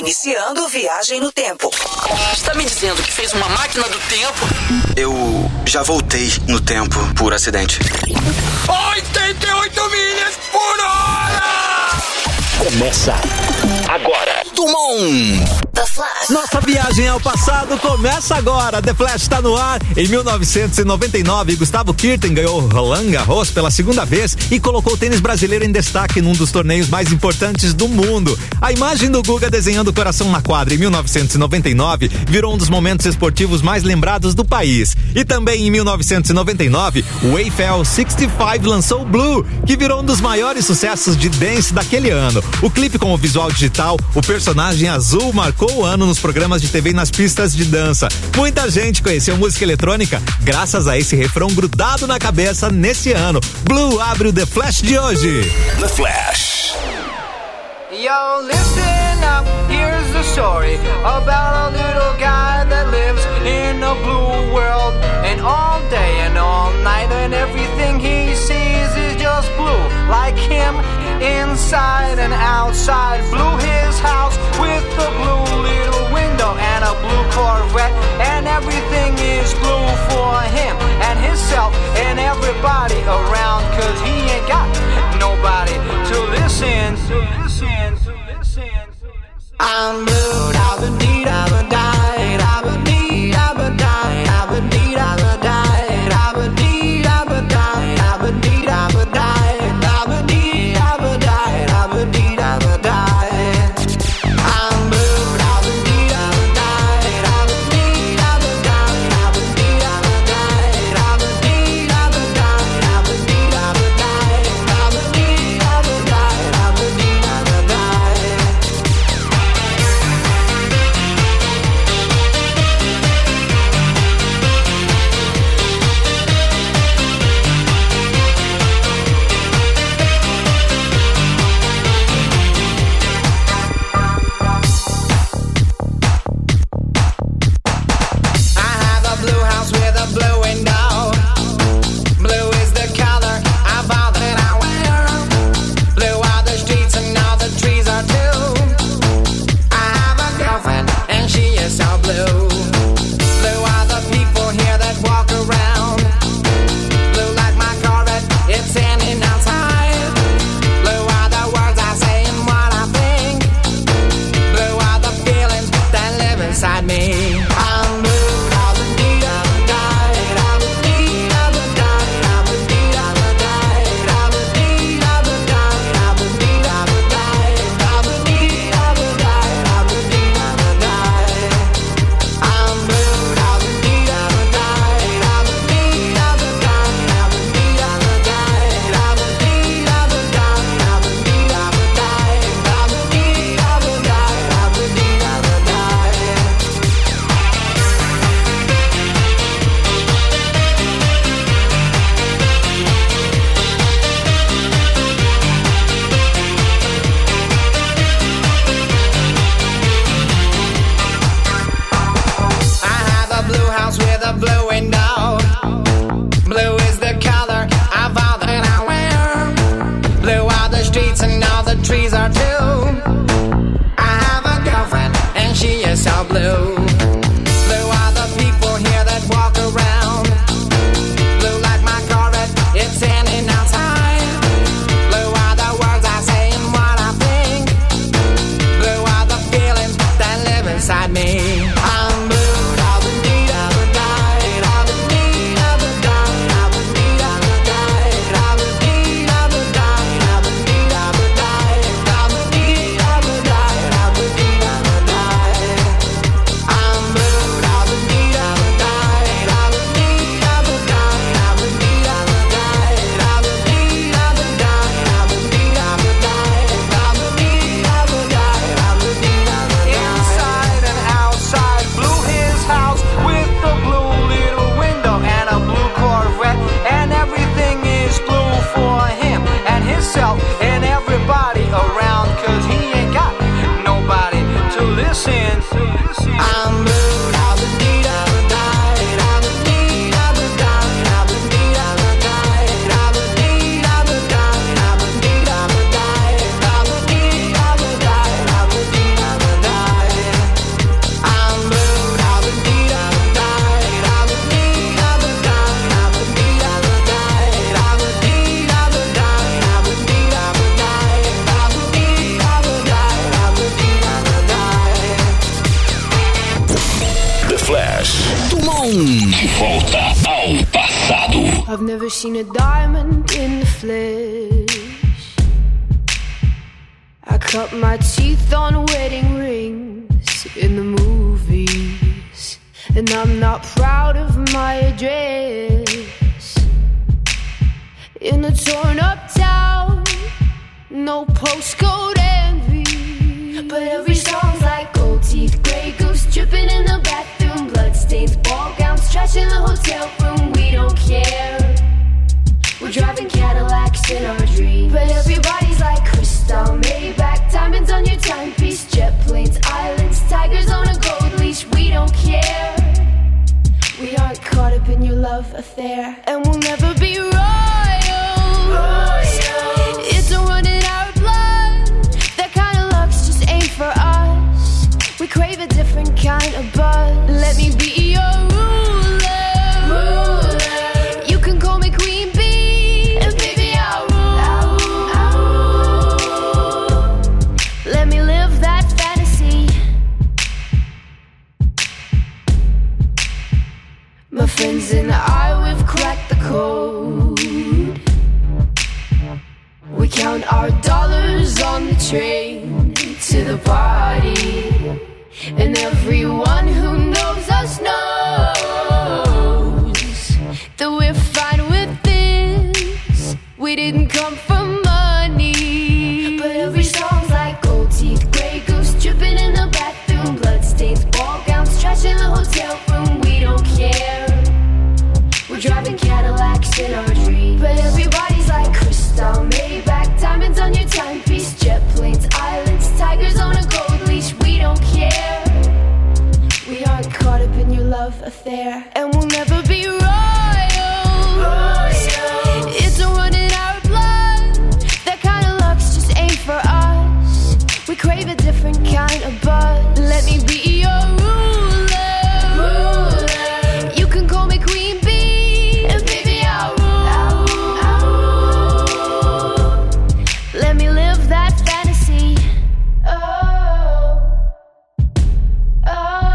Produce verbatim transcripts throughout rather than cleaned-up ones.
Iniciando viagem no tempo. Está me dizendo que fez uma máquina do tempo? Eu já voltei no tempo por acidente. oitenta e oito milhas por hora! Começa agora. Dumont. The Flash. Nossa viagem ao passado começa agora. The Flash está no ar. Em mil novecentos e noventa e nove, Gustavo Kuerten ganhou Roland Garros pela segunda vez e colocou o tênis brasileiro em destaque num dos torneios mais importantes do mundo. A imagem do Guga desenhando o coração na quadra em mil novecentos e noventa e nove virou um dos momentos esportivos mais lembrados do país. E também em mil novecentos e noventa e nove, o Eiffel sessenta e cinco lançou Blue, que virou um dos maiores sucessos de dance daquele ano. O clipe com o visual digital, o personagem azul marcou o ano nos programas de T V e nas pistas de dança. Muita gente conheceu música eletrônica graças a esse refrão grudado na cabeça nesse ano. Blue abre o The Flash de hoje. The Flash. Yo, listen up, here's the story about a little guy that lives in a blue world. And all day and all night and everything he sees is just blue. Like him, inside and outside. Blue his house with a blue little window and a blue Corvette. And everything is blue for him and himself and everybody around. Cause he ain't got nobody to listen to. I'm blue, I've been need, I've been died, I've been need, I've been died, I've been need, I've been died, I've been need, I've been died, I've been need, I've been died, I've been need, I've been died, I've been need, I've been died. I'm blue, I've been need, I've been died, I've been need, I've been died, I've been need, I've been died, I've been need, I've been died, I've been need, I've been died, I've been need, I've been died, I've been need, I've been died. I've never seen a diamond in the flesh. I cut my teeth on wedding rings in the movies, and I'm not proud of my address. In a torn up town, no postcode envy, but every song's like gold teeth, grey goose dripping in the bathroom, bloodstains, ball gowns, trash in the hotel room. We don't care. We're driving Cadillacs in our dreams, but everybody's like crystal, Maybach, diamonds on your timepiece, jet planes, islands, tigers on a gold leash. We don't care. We aren't caught up in your love affair, and we'll never be royals. Royals. It's a run in our blood. That kind of luck's just ain't for us. We crave a different kind of buzz. Let me be your ruler. Ruler. You can call me Queen Bee, and baby I'll rule. I'll rule. Let me live that fantasy. My friends and I, we've cracked the code. We count our dollars on the train to the party, and everyone who knows us knows that we're fine with this. We didn't come for money, but every song's like gold teeth, grey goose dripping in the bathroom, bloodstains, ball gowns, trash in the hotel room. We don't care. We're driving Cadillacs in our dreams, but everybody's like crystal, Maybach, diamonds on your timepiece, jet planes, islands, tigers on a gold leash. We don't care. We aren't caught up in your love affair, and we'll never be royals. Royals. It's a run in our blood. That kind of luck's just ain't for us. We crave a different kind of buzz. Let me be your ruler. Ruler. You can call me Queen Bee, and baby I'll rule. I'll rule. Let me live that fantasy. Oh, oh,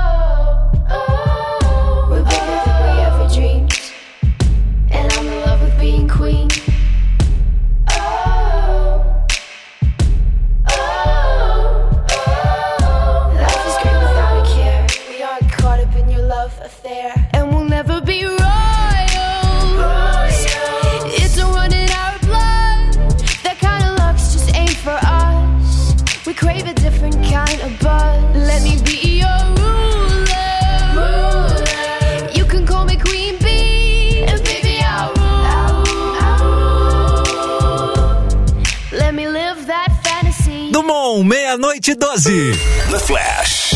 oh. We're bigger than we ever dreamed, and I'm in love with being queen. Oh, oh, oh. Life is great without a care. We aren't caught up in your love affair, and we'll never be royals. It's a run in our blood. That kind of luck's just ain't for us. We crave a different kind of buzz. Let me be your ruler. Ruler. You can call me Queen Bee, and baby I'll rule. I'll rule. Let me live that fantasy. Dumont, meia-noite e doze. The Flash.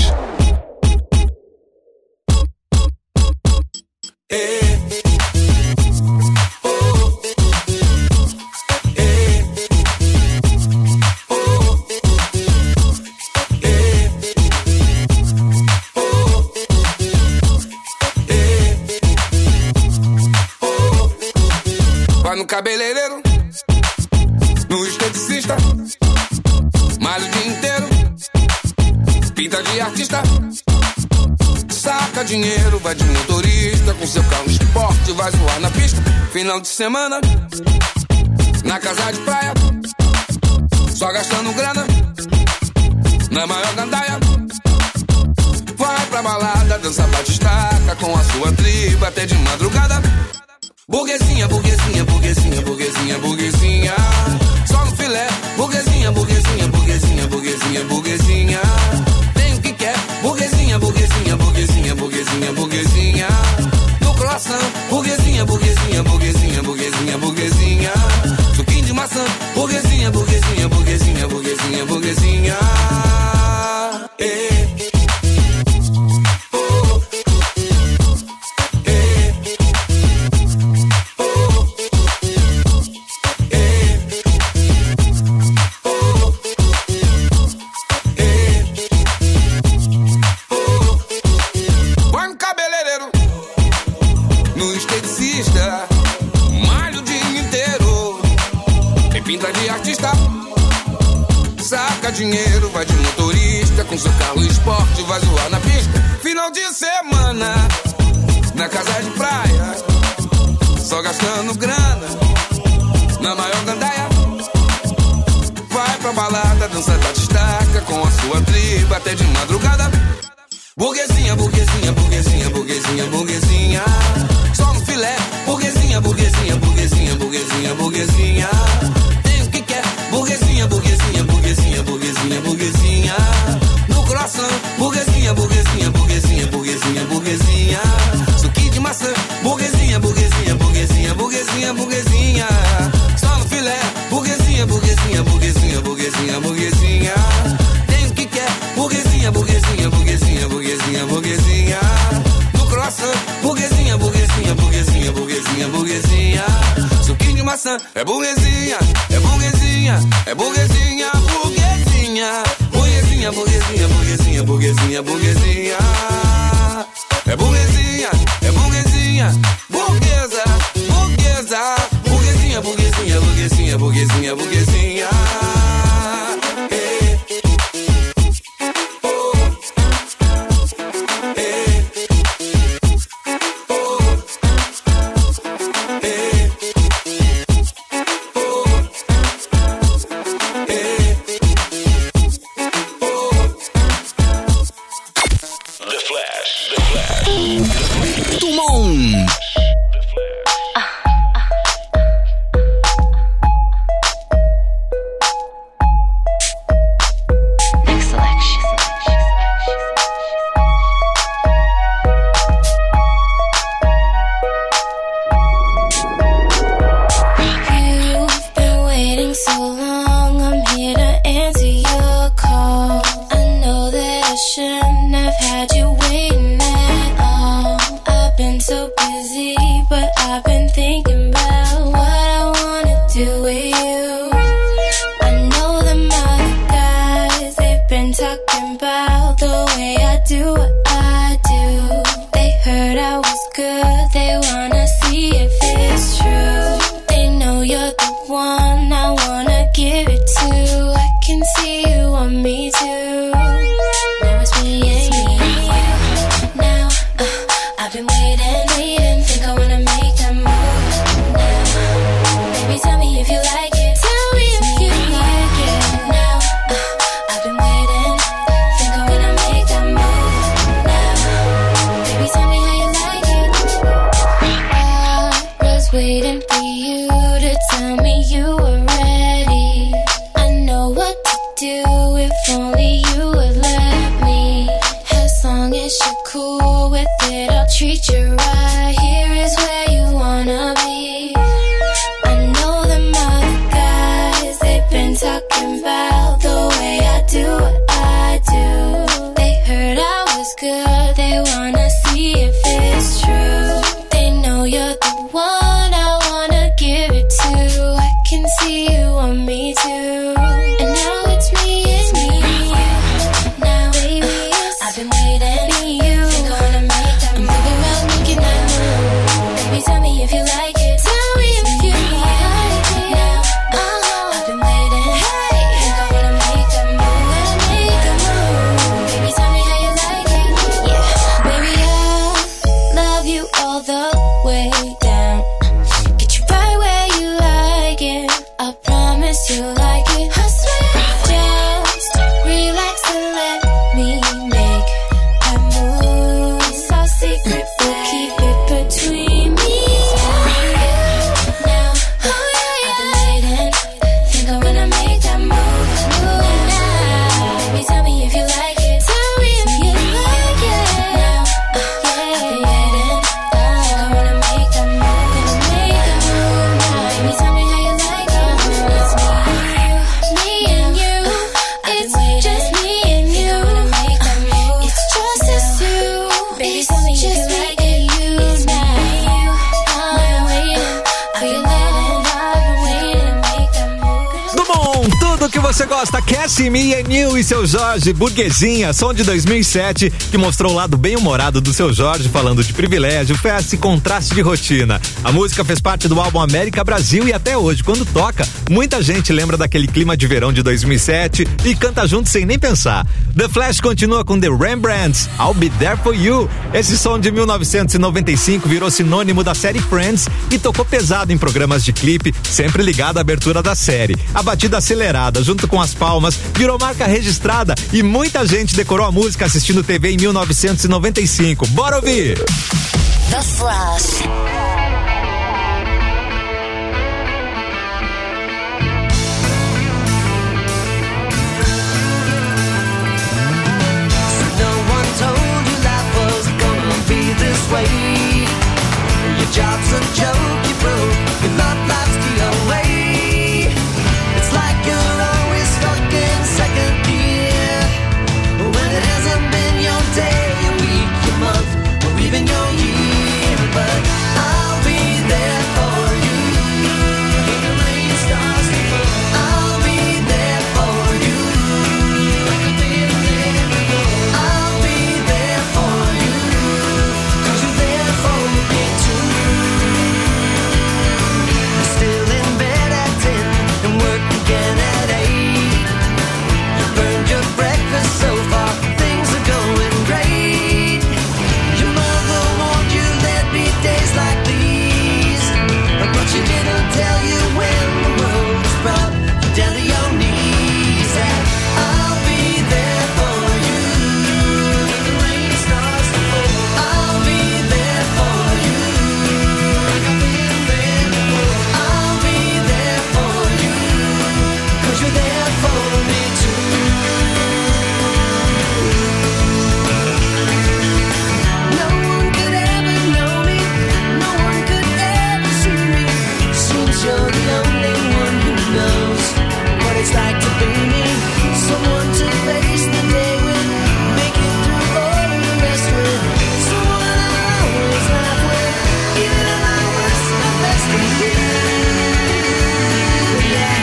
Vai no cabeleireiro, no esteticista, malha o dia inteiro, pinta de artista, saca dinheiro, vai de motorista, com seu carro esporte, vai zoar na pista. Final de semana, na casa de praia, só gastando grana, na maior gandaia. Vai pra balada, dança batistaca, com a sua tribo até de madrugada. Burguesinha, burguesinha, burguesinha, burguesinha, burguesinha, só no filé. Burguesinha, burguesinha, burguesinha, burguesinha, burguesinha, tem o que quer. Burguesinha, burguesinha, burguesinha, burguesinha, burguesinha, no croissant. Burguesinha, burguesinha, burguesinha, burguesinha, burguesinha, suquinho de maçã. Burguesinha, burguesinha, burguesinha, burguesinha, burguesinha. Ei. Dinheiro, vai de motorista, com seu carro esporte, vai zoar na pista. Final de semana, na casa de praia, só gastando grana na maior gandaia. Vai pra balada, dança da destaca com a sua tribo até de madrugada. Burguesinha, burguesinha, burguesinha, burguesinha, burguesinha, só no filé. Burguesinha, burguesinha, burguesinha, burguesinha, burguesinha, tem o que quer. Burguesinha, burguesinha, burguesinha, burguesinha, burguesinha, no croissant. Burguesinha, burguesinha, burguesinha, burguesinha, burguesinha, suquinho de maçã. Burguesinha, burguesinha, burguesinha, burguesinha, burguesinha, só no filé. Burguesinha, burguesinha, burguesinha, burguesinha, burguesinha, tem o que quer. Burguesinha, burguesinha, burguesinha, burguesinha, burguesinha, no croissant. Burguesinha, burguesinha, burguesinha, burguesinha, burguesinha, suquinho de maçã. É burguesinha, é burguesinha, é burguesinha, burguesinha, burguesinha, burguesinha, burguesinha, burguesinha, burguesinha. É burguesinha, é burguesinha, burguesa, burguesa, burguesinha, burguesinha, burguesinha, burguesinha, burguesinha. Hey. Oh. Hey. Oh. Hey. Oh. Hey. Oh. The Flash, The Flash. Tumon. Think I você gosta, Cassie, Me and You e Seu Jorge, Burguesinha, som de dois mil e sete, que mostrou o lado bem-humorado do Seu Jorge, falando de privilégio, festa e contraste de rotina. A música fez parte do álbum América Brasil e até hoje, quando toca, muita gente lembra daquele clima de verão de dois mil e sete e canta junto sem nem pensar. The Flash continua com The Rembrandts, I'll Be There For You. Esse som de mil novecentos e noventa e cinco virou sinônimo da série Friends e tocou pesado em programas de clipe, sempre ligado à abertura da série. A batida acelerada, junto com as palmas, virou marca registrada e muita gente decorou a música assistindo T V em mil novecentos e noventa e cinco. Bora ouvir! The Flash. Your job's a joke, you broke, your love life's the away. It's like you're always stuck in second gear, when it hasn't been your day, your week, your month, or even your year. But I'll be there for you when the rain starts to fall. I'll be there for you like I've been there before. I'll be there for you, 'cause you're there for me too. Still in bed at ten and work again at eight. You burned your breakfast so far, things are going great. Your mother warned you there'd be days like these, but she didn't tell you when the world was brought you down to your knees. And I'll be there for you when the rain starts to fall. I'll be there for you like I've been there before. I'll be there for you, 'cause you're there for me too. No one could ever know me, no one could ever see me. Seems you're the only one who knows what it's like to be me. Someone to face the day with, make it through all the rest with. Someone I'll always laugh with, even at my worst, my best with you. Yeah.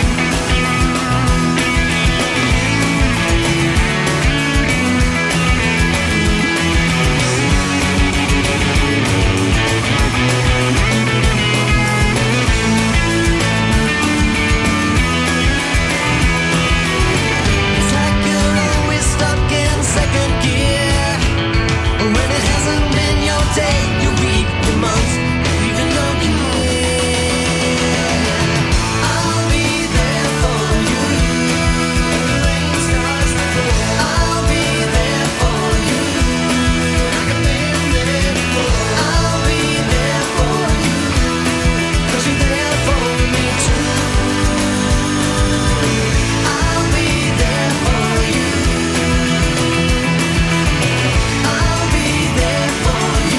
It's like you're always stuck in second gear, when it hasn't been your day, your week, your month, or even your year. I'll be there for you when the rain starts to fall. I'll be there for you like I've been there before. I'll be there for you, 'cause you're there for me too. I'll be there for you. I'll be there for you.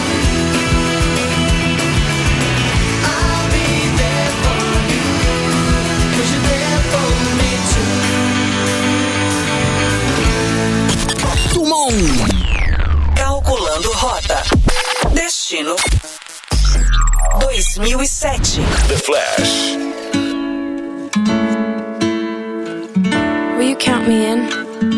I'll be there for you, 'cause you're there for me too. Tumon. Calculando rota. Destino dois mil e sete. The Flash. Will you count me in?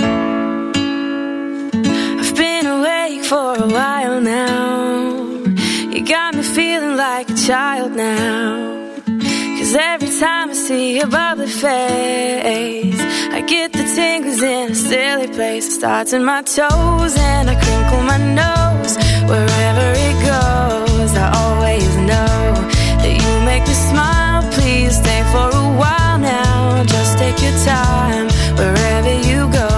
I've been awake for a while now. You got me feeling like a child now. 'Cause every time I see your bubbly face, I get the tingles in a silly place. It starts in my toes and I crinkle my nose. Wherever it goes, I always know that you make me smile. Please stay for a while now. Just take your time wherever you go.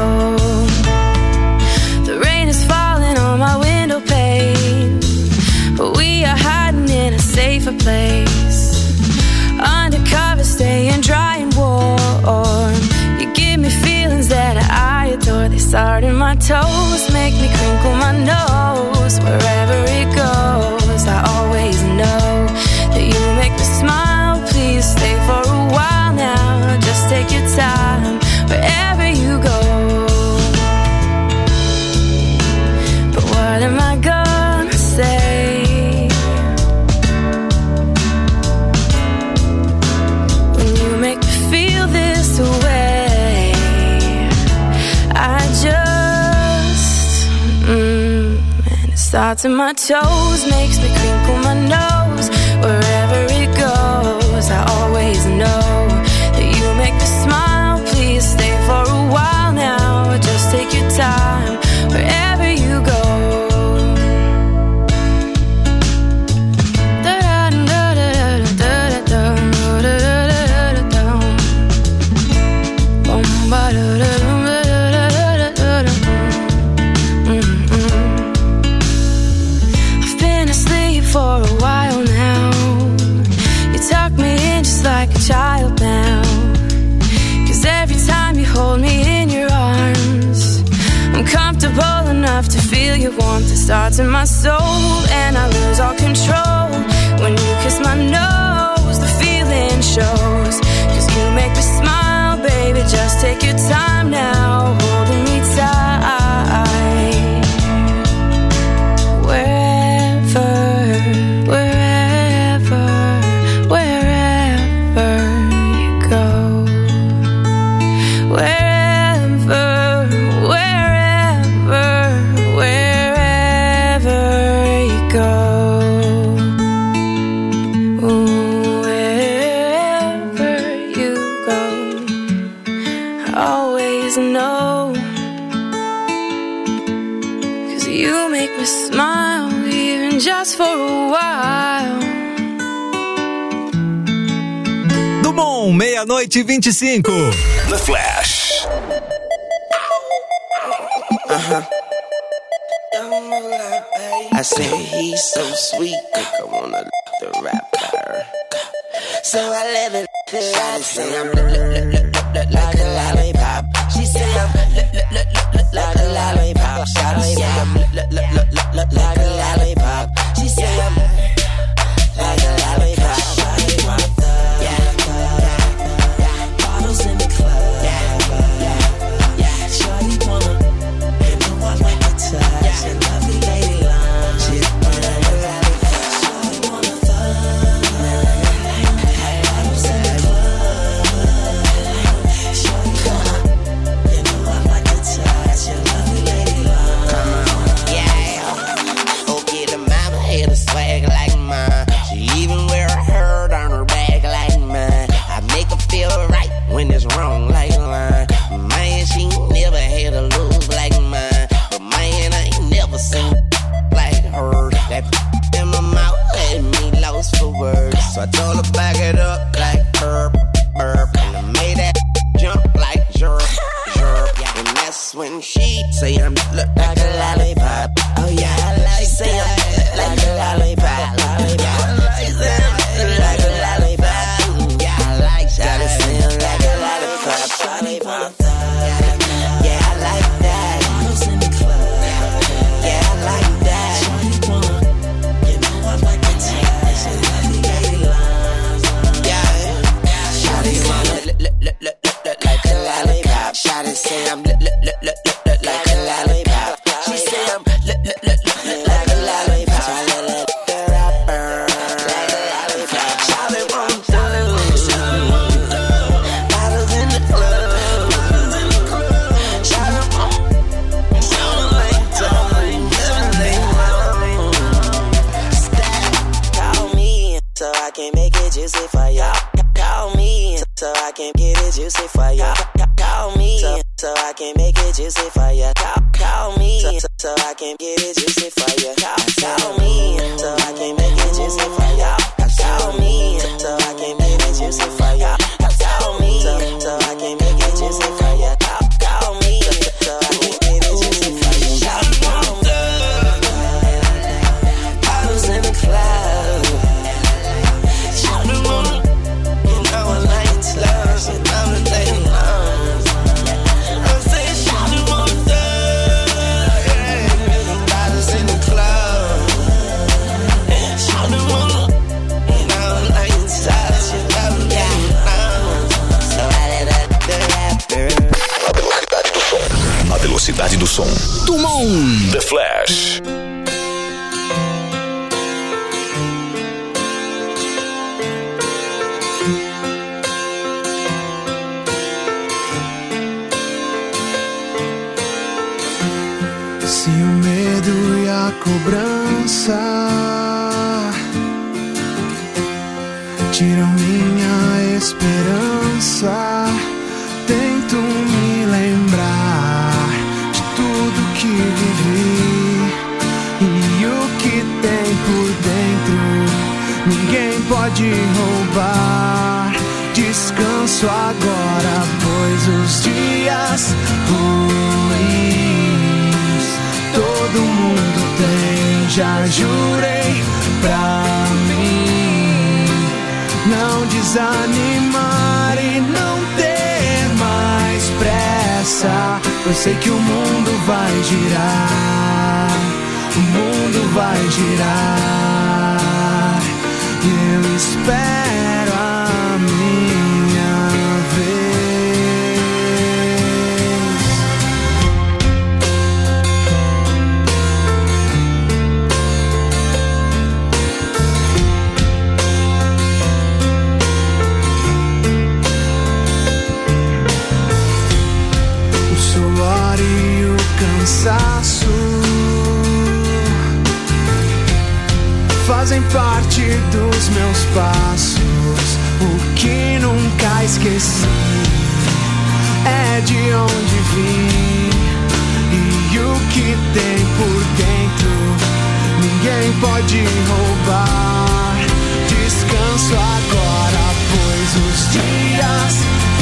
The rain is falling on my window pane, but we are hiding in a safer place. Undercover, staying dry and warm. You give me feelings that I adore. They start in my toes, make me crinkle my nose. Wherever it goes, I always know that you make me smile. Please stay for a while now. Just take your time wherever you go. But what am I gonna say? When you make me feel this way, I just, mm, and it starts in my toes, makes me crinkle my nose. Wherever it goes, I always know that you make me smile. Please stay for a while now. Just take your time wherever you go. For a while now, you tuck me in just like a child now. Cause every time you hold me in your arms, I'm comfortable enough to feel your warmth. It starts in my soul and I lose all control. When you kiss my nose, the feeling shows. Cause you make me smile, baby, just take your time now, holding me tight. Wherever Wherever, wherever you go. Wherever, wherever, wherever you go. Ooh, wherever you go, I always know. 'Cause you make me smile, even just for a while. Do Bom, meia-noite e vinte e cinco. The Flash. Uh-huh. I say he's so sweet, I wanna the rapper. So I let it rap. Say I'm like a lollipop. She say I'm like a lollipop. She say I'm like a lollipop. She say I'm like a lollipop. Yeah, bottles in the club. Yeah, shawty wanna, you know I like to touch and lovely lady lunch. She's like a lollipop. Shawty wanna fuck. Bottles in the club. Shawty wanna, you know I like to touch and lovely lady lunch. Yeah, okay, the mama had a swag like mine. She even wear a hurt on her back like mine. I make her feel right when it's wrong like line. Man, she never had a lose like mine. But man, I ain't never seen like her. That in my mouth had me lost for words. So I told her back it up like burp, burp. And I made that jump like jerk, jerk. And that's when she say I'm look like a lollipop. Oh yeah, I like say I'm like a lollipop. Lollipop. She say I'm like a lollipop. Yeah, I like that. It sound like a lollipop. Lollipop. Yeah, I like that. Yeah, I like that. You know I like the taste and lovely lady lines. Yeah, shawty wanna look look look look look like a lollipop. Shawty say I'm look look look look look like a lollipop. She say I'm look look look look like a lollipop. So I let the rapper like a lollipop. Shawty wanna bottles in the club. Shawty wanna sound like time, living like mine. Stop, call me so I can make it juicy for ya. Call me so I can get it juicy for ya. Call me so, so I can make it juicy for ya. Call, call me so, so I can get it juicy for ya. Call, call me so I can make it juicy for ya. Call me so I can make it juicy for ya. Call me so, so I can make it juicy for ya. Call, call me so, so I can get it juicy for ya. Call me. Bottles in the club. Shawty wanna, you know I like to love, and I'm the lady love. I'm saying shawty wanna, bottles in the club. Shawty wanna, you know I like to touch, and I'm the lady love. So I let up the rapper. Na velocidade do som. Dumont. The Flash. Se o medo e a cobrança tiram minha esperança, tento me lembrar de tudo que vivi e o que tem por dentro. Ninguém pode roubar. Descanso agora, pois os dias ruins todo mundo tem. Já jurei pra mim não desanimar e não ter mais pressa. Eu sei que o mundo vai girar, o mundo vai girar, e eu espero a minha vez. O suor e o cansaço fazem parte dos meus passos. O que nunca esqueci é de onde vim e o que tem por dentro. Ninguém pode roubar. Descanso agora, pois os dias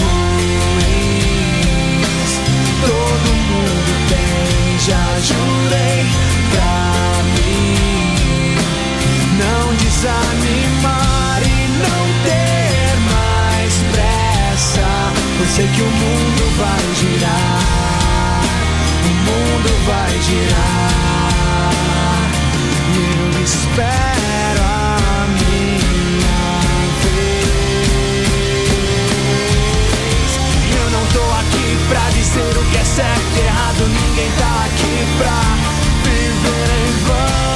ruins todo mundo tem. Já jurei pra mim não desanimar e não ter mais pressa. Eu sei que o mundo vai girar, o mundo vai girar, e eu espero a minha vez. Eu não tô aqui pra dizer o que é certo e errado. Ninguém tá aqui pra viver em vão.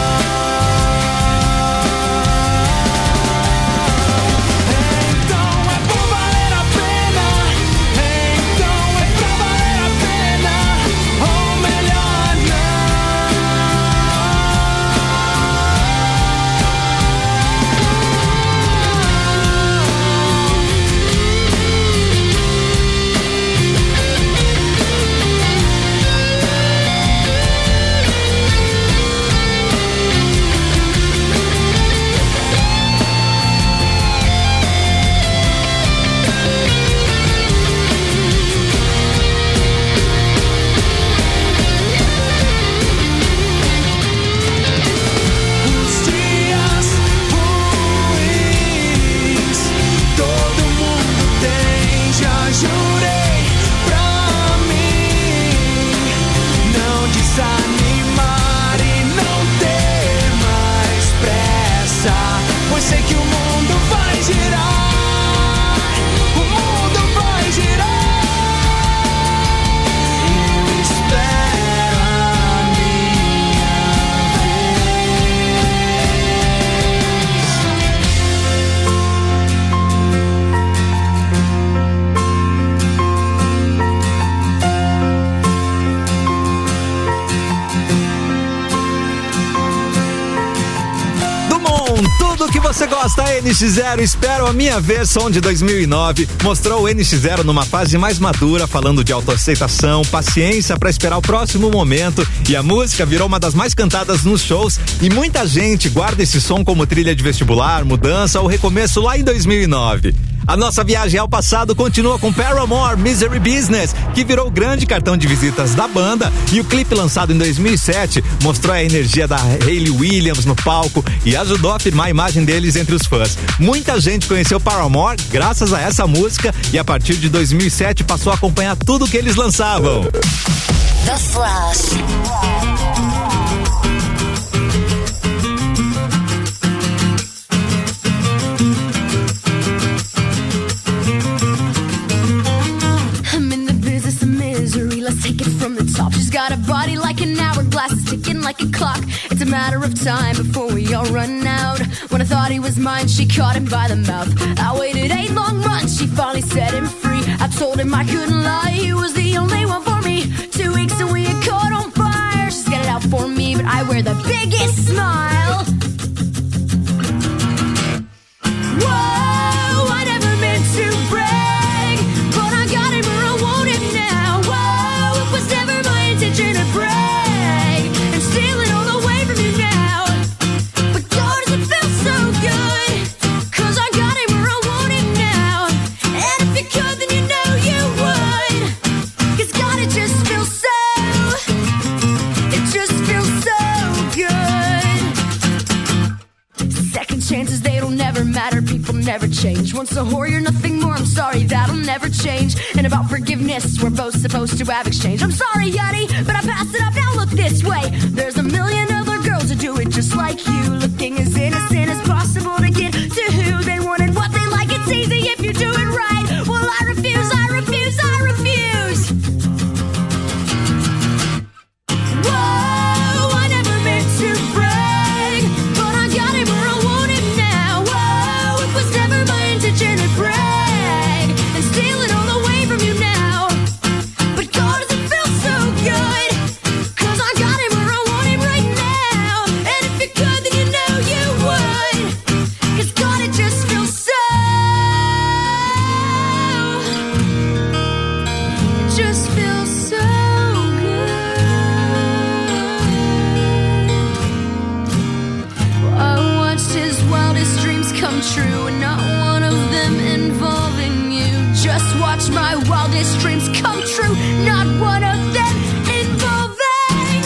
Você gosta? N X zero, espero a minha vez, som de dois mil e nove, mostrou o N X zero numa fase mais madura, falando de autoaceitação, paciência pra esperar o próximo momento, e a música virou uma das mais cantadas nos shows, e muita gente guarda esse som como trilha de vestibular, mudança ou recomeço lá em dois mil e nove. A nossa viagem ao passado continua com Paramore, Misery Business, que virou o grande cartão de visitas da banda, e o clipe lançado em dois mil e sete mostrou a energia da Hayley Williams no palco e ajudou a afirmar a imagem deles entre os fãs. Muita gente conheceu Paramore graças a essa música e a partir de dois mil e sete passou a acompanhar tudo que eles lançavam. The Flash. Take it from the top. She's got a body like an hourglass, it's ticking like a clock. It's a matter of time before we all run out. When I thought he was mine, she caught him by the mouth. I waited eight long months, she finally set him free. I told him I couldn't lie, he was the only one for me. Two weeks and we had caught on fire. I wear the biggest smile. Whoa, I never meant to brag, but I got it where I want it now. Whoa, it was never my intention to brag and steal it all away from you now. But God, does it feel so good, 'cause I got it where I want it now. And if you could, then you know you would, 'cause God, it just feels so, it just feels so good. Second chances, they don't never matter, people never change. Once a whore, you're nothing more, I'm sorry, that'll never change. And about forgiveness, we're both supposed to have exchange. I'm sorry, Yeti, but I passed it up, now look this way. There's a million other girls who do it just like you, looking as innocent as possible to get to who they want and what they like. It's easy if you do it right. Well, I refuse, I refuse, I refuse. Whoa, I never meant to brag, but I got it where I want it now. Whoa, it was never my intention to brag and steal it all away from you now. But God, does it feel so good, 'cause I got it where I want it right now. And if you could, then you know you would, 'cause God, it just feels so, it just feels so good. I watched his wildest dreams come true, and not one of them involving you. Just watch my wildest dreams come true, not one of them involving.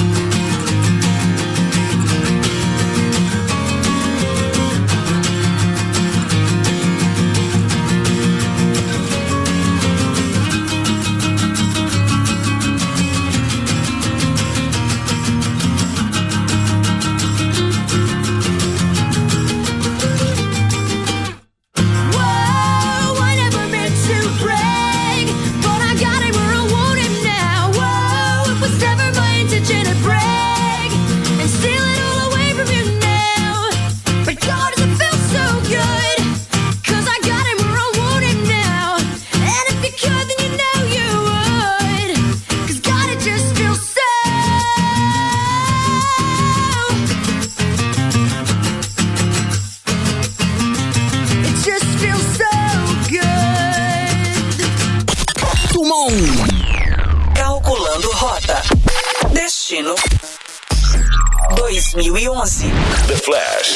Whoa, I never meant to brag, but I got it where I want it now. Whoa, it was never my intention to brag and steal it all away from you now. But God, does it feel so good, 'cause I got it where I want it now. And if you could, then you know you would, 'cause God, it just feels so, it just feels so good. Tumon. Calculando rota. Destino dois mil e onze. The Flash.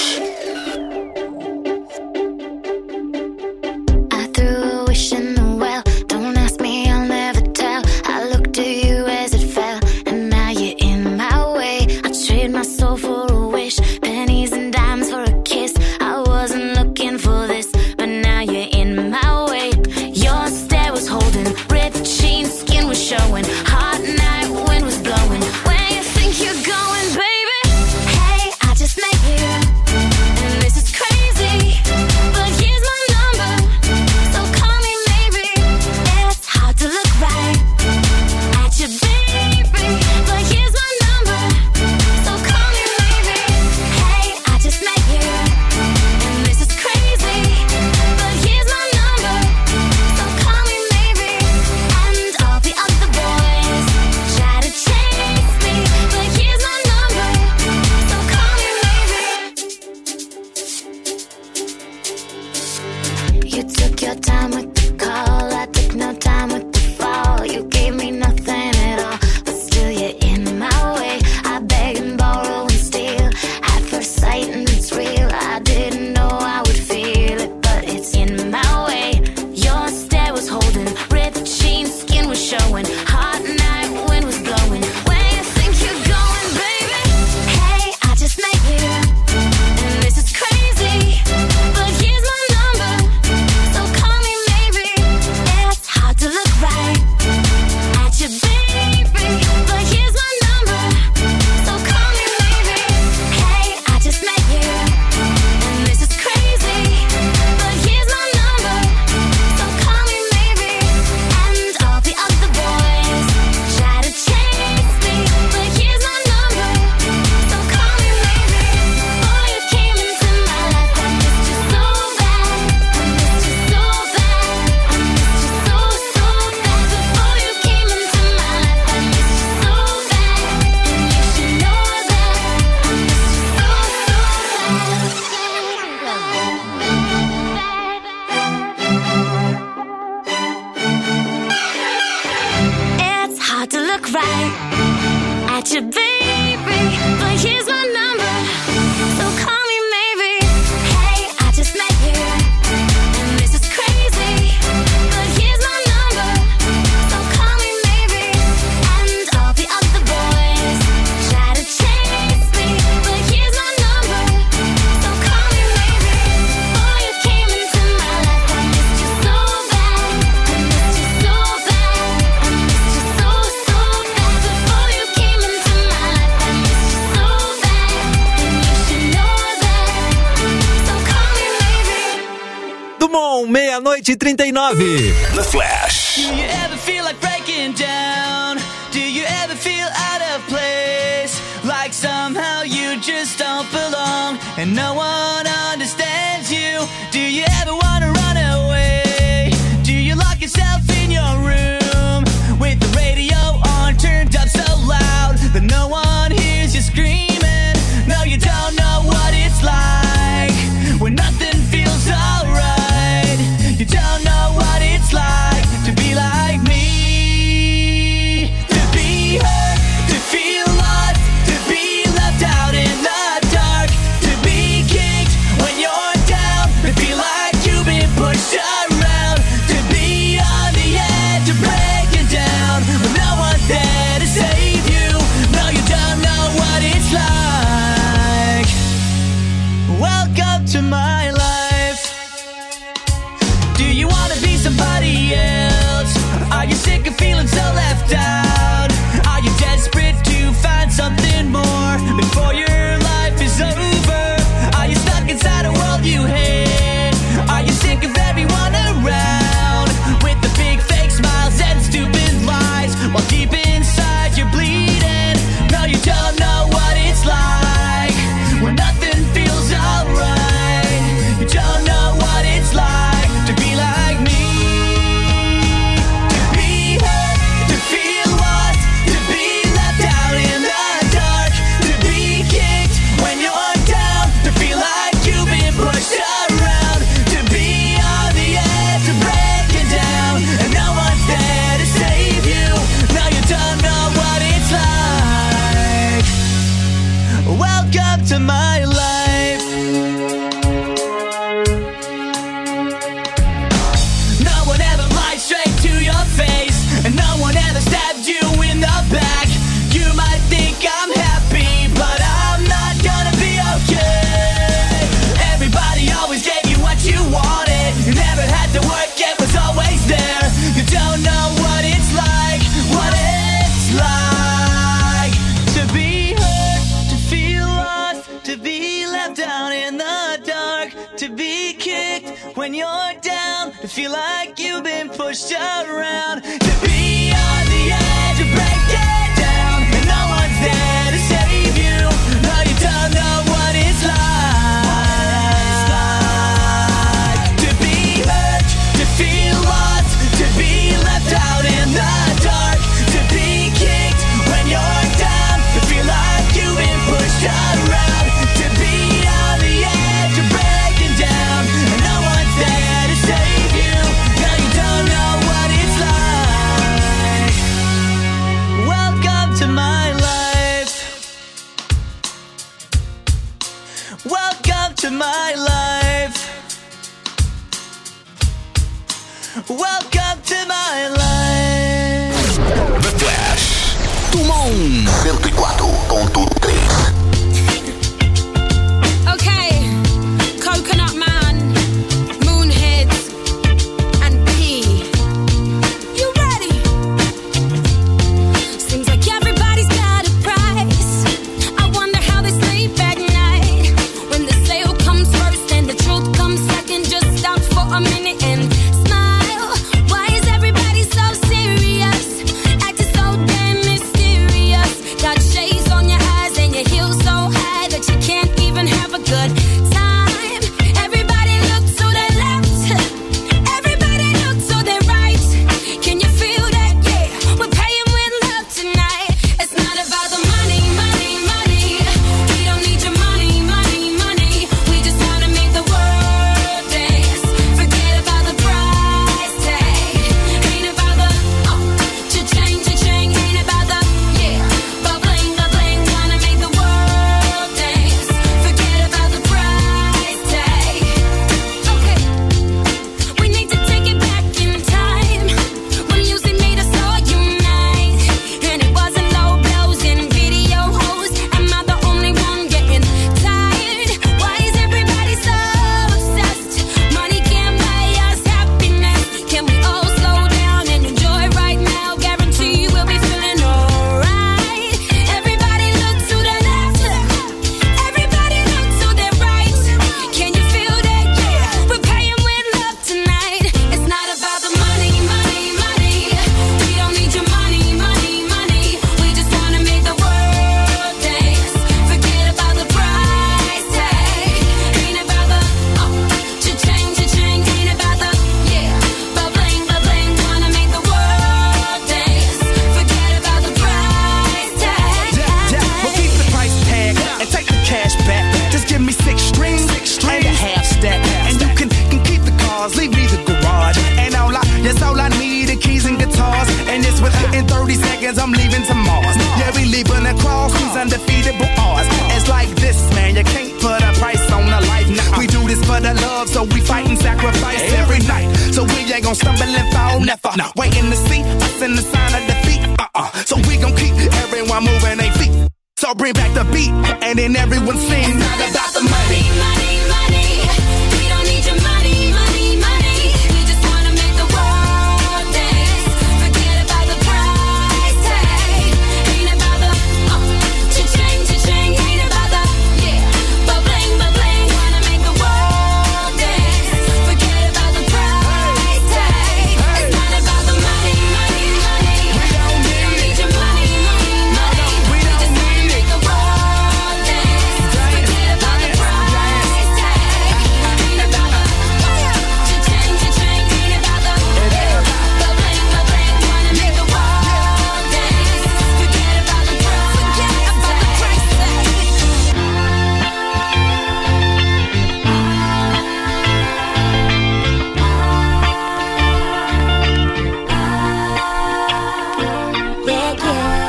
I threw a wish in the well. Don't ask me, I'll never tell. I looked at you as it fell, and now you're in my way. I trade my soul for a wish, pennies and dimes for a kiss. I wasn't looking for this, but now you're in my way. Your stare was holding, ripped jeans, skin was showing. Hot night, wind was blowing. Where you think you're going, baby? Hey, I just met you, and look right at you, baby. But here's my number, so call me maybe. Hey, I just met you, and this is crazy. But here's my number, so call me maybe. And all the other boys try to chase me, but here's my number, so call me maybe. Before you came into my life, I missed you so bad. I missed you so bad. I missed you so, so bad. Before you came into my life, I missed you so bad. And you should know that, so call me maybe. Dumont, meia-noite e trinta e nove. The Flash. Do you ever feel like breaking down? Do you ever feel out of place? Like somehow you just don't belong and no one understands you? Do you ever want to run away? Do you lock yourself in your room with the radio on turned up so loud that no one hears you screaming? No, you don't know what it's like when nothing feels alright. You don't know what it's like to be like me. To be hurt, to feel lost, to be left out in the dark, to be kicked when you're down, to feel like you've been pushed around, to be on the edge of breaking down when no one's there to save you. No, you don't know what it's like. Welcome to my life. Do you want to be somebody else? Are you sick of feeling so left out? Are you desperate to find something more before your life is over? Are you stuck inside a world you hate? Are you sick of everyone around with the big fake smiles and stupid lies while deep inside you're bleeding? No, you don't know what it's like when nothing feels alright. You don't know what it's like to be like me. To be hurt, to feel lost, to be left out in the dark, to be kicked when you're down, to feel like you've been pushed around, to be on the edge of breaking down and no one's there to save you. No, you don't know what it's like. Welcome to my life. No one ever lied straight to your face, and no one ever stabbed you in the back. You might think I'm happy, but I'm not gonna be okay. Everybody always gave you what you wanted. You never had to work, it was always there. You don't know what it's like, what it's like to be hurt, to feel lost, to be left down in the dark, to be kicked when you're down, to feel like you've been pushed around, to be on the edge of breaking down and no one's there to save you. No, you don't know what it's like to be hurt, to feel lost, to be left out in the dark, to be kicked when you're down, to feel like you've been pushed around, to be on the edge of breaking down and no one's there to save you. No, you don't know what it's like. Welcome to my life. Welcome to my life. Welcome to my life. The Flash. Dumont. cento e quatro ponto três. Okay, Coconut Man, Moonheads, and P. You ready? Seems like everybody's got a price. I wonder how they sleep at night when the sale comes first and the truth comes second. Just stop for a minute and smile. to Mars. Yeah, we leaving across these undefeatable odds. It's like this, man, you can't put a price on a life. Nah, we do this for the love, so we fight and sacrifice every night. So we ain't gon' stumble and fall, never. Waiting to see us in the sign of defeat. Uh-uh. So we gon' keep everyone moving their feet. So bring back the beat, and then everyone sings. It's not about the money, money, money. We don't need your money, money, money. We just wanna make the world dance. Forget about the price tag. Ain't about the uh, cha-ching, cha-ching. Ain't about the yeah, but bling, but bling. Wanna make the world dance. Forget about the price tag. It's not about the money, money, money. We don't need your money, money, money. We just wanna make the world dance. Forget about the price tag. Ain't about the cha-ching, cha-ching. Ain't about the yeah, but bling, but bling. Wanna make the world dance. Forget about the price, forget about the price tag. Yeah,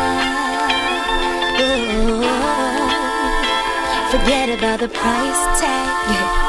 yeah. Ooh. Forget about the price tag.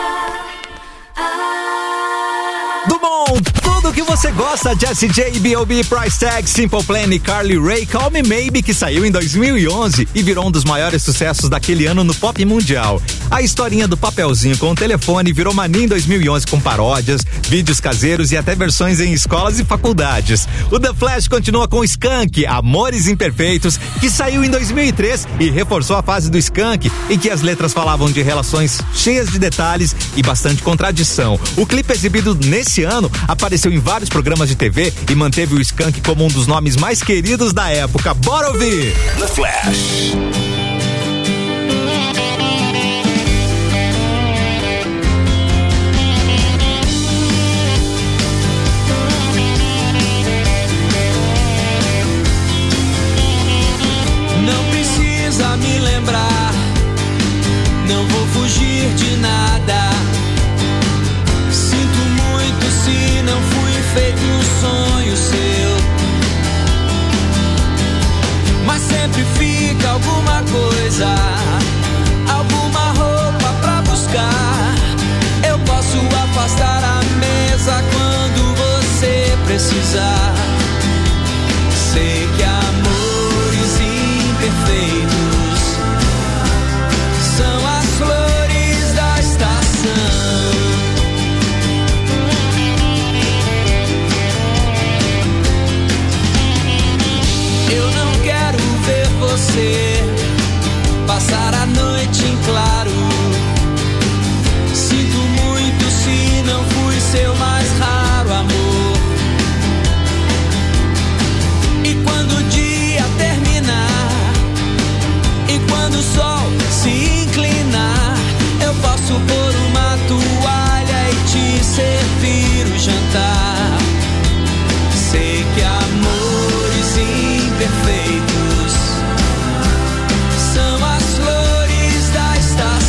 Do bom, tudo que você gosta, Jessie J, B O B, Price Tag, Simple Plan e Carly Rae, Call Me Maybe, que saiu em dois mil e onze e virou um dos maiores sucessos daquele ano no pop mundial. A historinha do papelzinho com o telefone virou mania em dois mil e onze com paródias, vídeos caseiros e até versões em escolas e faculdades. O The Flash continua com Skank, Amores Imperfeitos, que saiu em dois mil e três e reforçou a fase do Skank, em que as letras falavam de relações cheias de detalhes e bastante contradição. O clipe exibido nesse ano apareceu em vários programas de T V e manteve o Skank como um dos nomes mais queridos da época. Bora ouvir! The Flash. Não precisa me lembrar, não vou fugir de nada. Sinto muito se não fui feito um sonho seu, mas sempre fica alguma coisa, alguma roupa pra buscar. Eu posso afastar a mesa quando você precisar. Sei que amores imperfeitos são as flores da estação. Eu não quero ver você passar a noite em claro. Sinto muito se não fui seu mais raro amor. E quando o dia terminar, e quando o sol se inclinar, eu posso pôr uma toalha e te servir o jantar. Sei que amores imperfeitos são as flores da estação.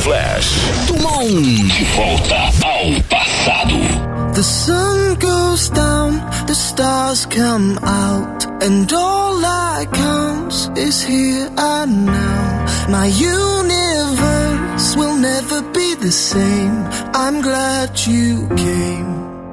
Flash. Tumon. De volta ao passado. The sun goes down, the stars come out, and all that counts is here and now. My universe will never be the same. I'm glad you came.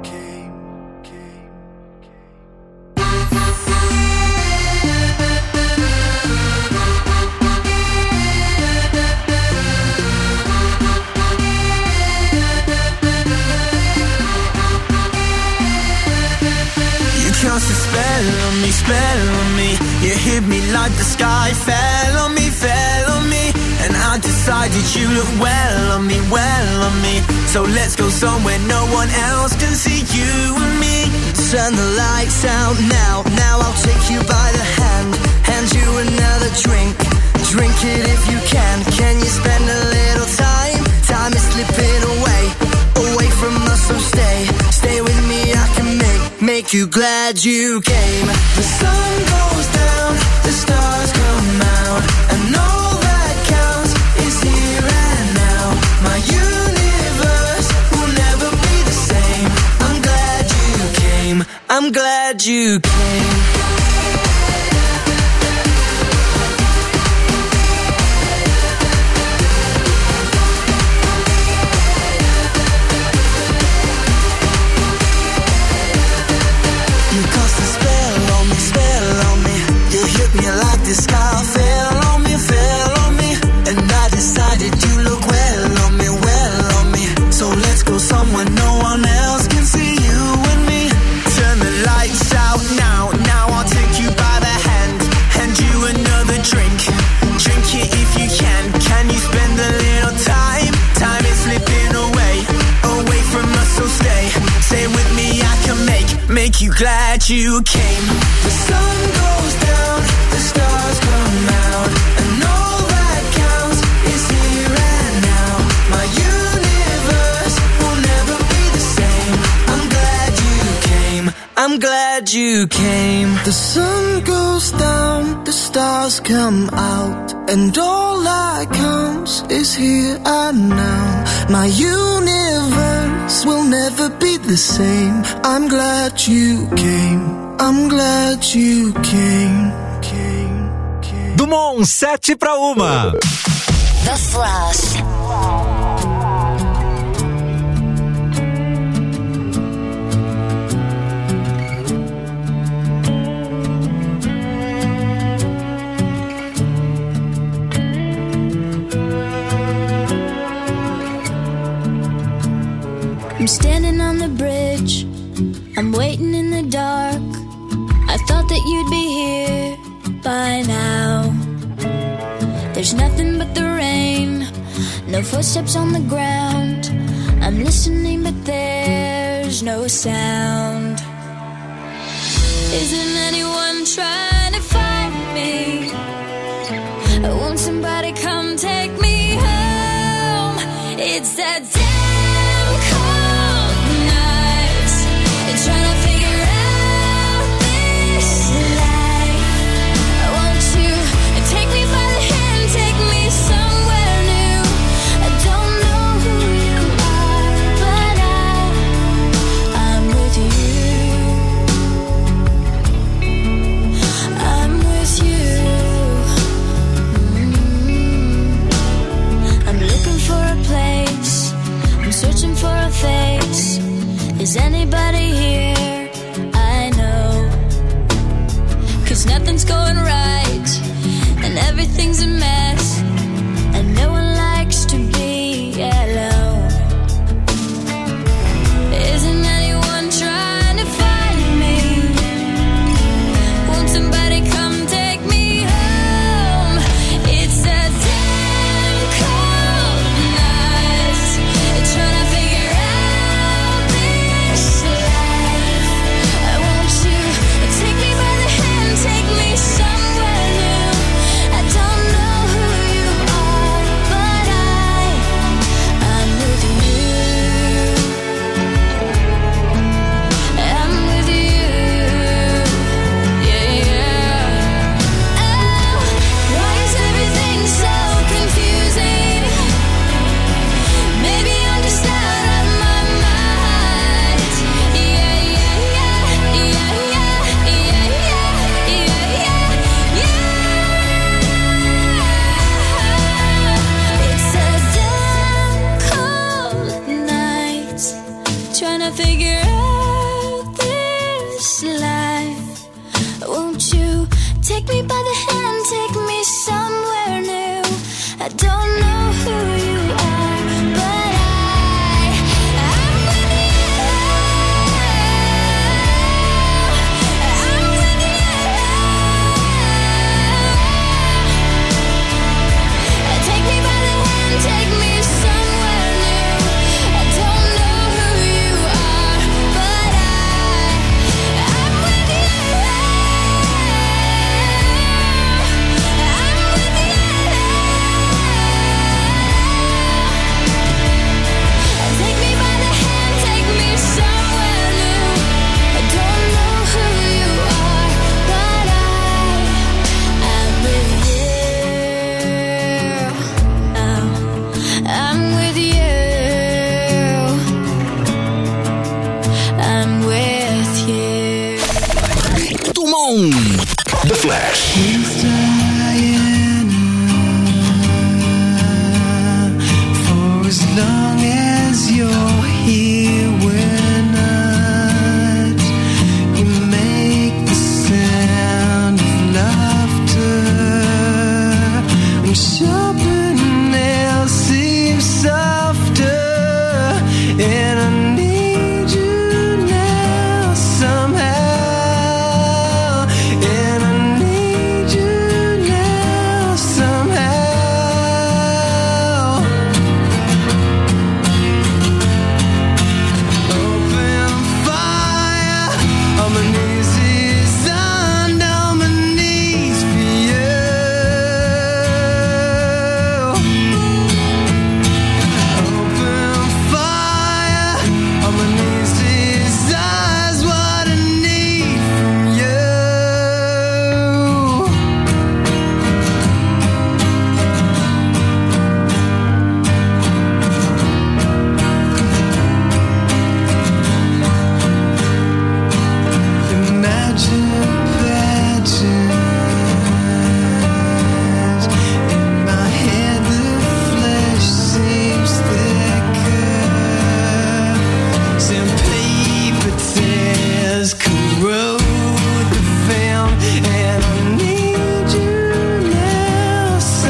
Cast a spell on me, spell on me. You hit me like the sky fell on me, fell on me. And I decided you look well on me, well on me. So let's go somewhere no one else can see you and me. Turn the lights out now, now I'll take you by the hand. Hand you another drink, drink it if you can. Can you spend a little time? Time is slipping away, away from us, so stay. Stay with me, I can make, make you glad you came. The sun goes down, the stars come out, and all that counts is here and now. My universe will never be the same. I'm glad you came, I'm glad you came. You like the sky fell on me, fell on me. And I decided you look well on me, well on me. So let's go somewhere no one else can see you and me. Turn the lights out now, now I'll take you by the hand. Hand you another drink, drink it if you can. Can you spend a little time? Time is slipping away, away from us, so stay. Stay with me, I can make, make you glad you came. The sun goes down, the stars come out, and all that counts is here and now. My universe will never be the same. I'm glad you came, I'm glad you came. The sun goes down, the stars come out, and all that counts is here and now. My universe will never be the same. I'm glad you came, I'm glad you came. Dumont, sete pra uma. The Flash. I'm standing on the bridge, I'm waiting in the dark. I thought that you'd be here by now. There's nothing but the rain, no footsteps on the ground. I'm listening but there's no sound. Isn't anyone trying to find me? Won't somebody come take me home? It's that damn cold night, trying to figure out this life. Won't you take me by the hand, take me somewhere new? I don't know who you are, but I, I'm with you. I'm with you. Mm-hmm. I'm looking for a place, I'm searching for a face. Is anybody here? I know. 'Cause nothing's going right, and everything's a mess, and no one likes to be alone. Isn't anyone trying to find me? Won't somebody come take me home? It's a damn cold night, trying to figure out this life. Won't you take me by the hand, take me somewhere new? I don't know who you Dumont. The Flash. For as long as you're here, we're not. You make the sound of laughter, and sharpened nails seem softer, and I need you now somehow, and I need you now somehow. Open fire on my knees, is on down my knees for you. Open fire on my knees, desires what I need from you. Imagine pageants in my head, the flesh seems thicker. Sandpaper tears corrode the film, and I need you now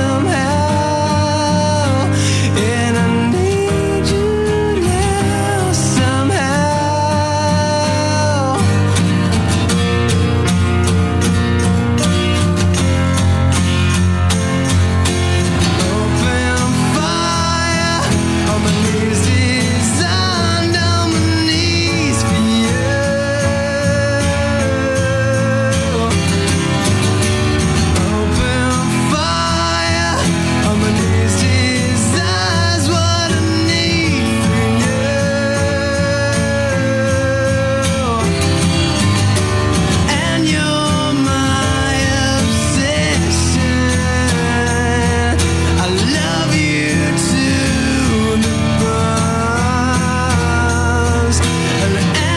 somehow, and I need you now somehow. Open fire on my knees, design down my knees for you. Open fire on my knees, desires what I need from you. And you're my obsession. I love you to the bones, an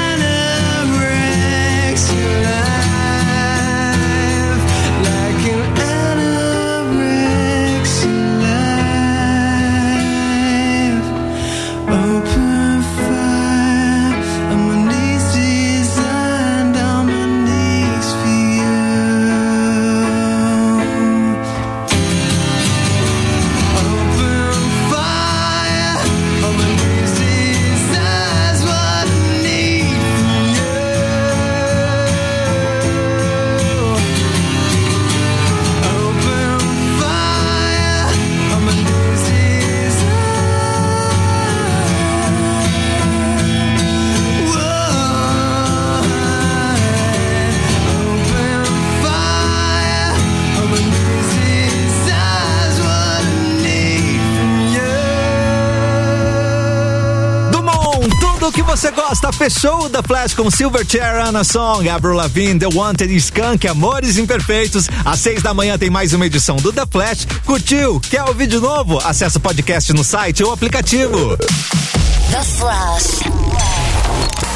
anorexia life, like an anorexia life. Open fire on my knees, designed on my knees for you. Open fire on my knees, desires what I need from you. Open fire on my knees, desires. Open fire on my knees, desires what I need from you. Dumont, tudo o que você gosta. Fechou o The Flash com Silverchair, Anna Song, Avril Lavigne, The Wanted, Skank, Amores Imperfeitos. Às seis da manhã tem mais uma edição do The Flash. Curtiu? Quer ouvir de novo? Acesse o podcast no site ou aplicativo. The Flash.